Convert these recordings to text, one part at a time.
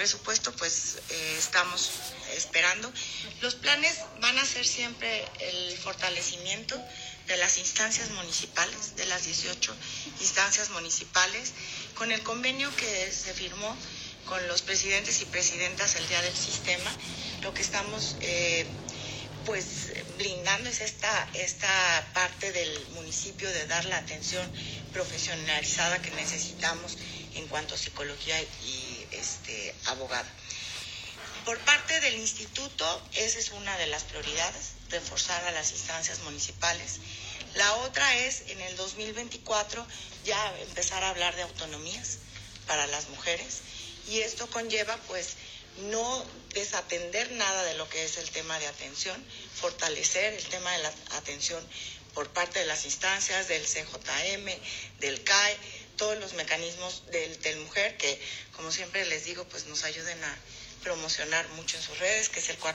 presupuesto pues estamos esperando. Los planes van a ser siempre el fortalecimiento de las instancias municipales, de las 18 instancias municipales, con el convenio que se firmó con los presidentes y presidentas el día del sistema. Lo que estamos pues blindando es esta parte del municipio de dar la atención profesionalizada que necesitamos en cuanto a psicología y abogada. Por parte del instituto, esa es una de las prioridades, reforzar a las instancias municipales. La otra es, en el 2024, ya empezar a hablar de autonomías para las mujeres, y esto conlleva, pues, no desatender nada de lo que es el tema de atención, fortalecer el tema de la atención por parte de las instancias, del CJM, del CAE, todos los mecanismos del mujer que, como siempre les digo, pues nos ayuden a promocionar mucho en sus redes, que es el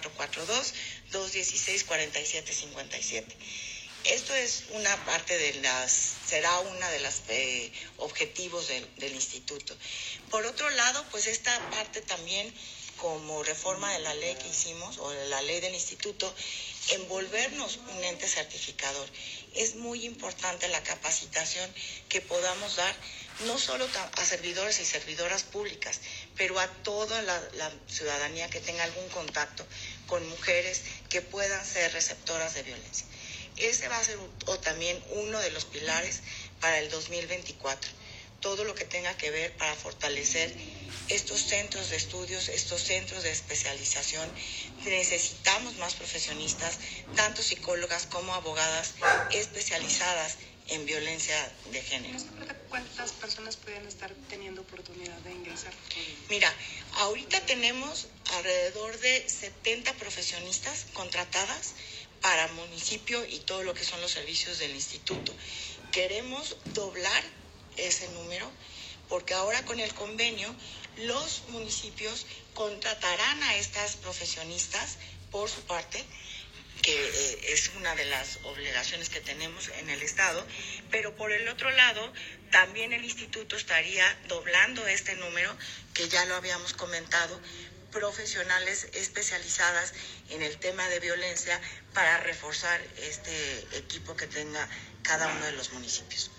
442-216-4757. Esto es una parte será una de las objetivos del instituto. Por otro lado, pues esta parte también, como reforma de la ley que hicimos, o de la ley del instituto, envolvernos un ente certificador. Es muy importante la capacitación que podamos dar, no solo a servidores y servidoras públicas, pero a toda la ciudadanía que tenga algún contacto con mujeres que puedan ser receptoras de violencia. Ese va a ser también uno de los pilares para el 2024. Todo lo que tenga que ver para fortalecer estos centros de estudios, estos centros de especialización. Necesitamos más profesionistas, tanto psicólogas como abogadas especializadas en violencia de género. ¿Cuántas personas pueden estar teniendo oportunidad de ingresar? Mira, ahorita tenemos alrededor de 70 profesionistas contratadas para municipio y todo lo que son los servicios del instituto. Queremos doblar ese número, porque ahora con el convenio los municipios contratarán a estas profesionistas por su parte, que es una de las obligaciones que tenemos en el Estado, pero por el otro lado también el instituto estaría doblando este número, que ya lo habíamos comentado, profesionales especializadas en el tema de violencia para reforzar este equipo que tenga cada uno de los municipios.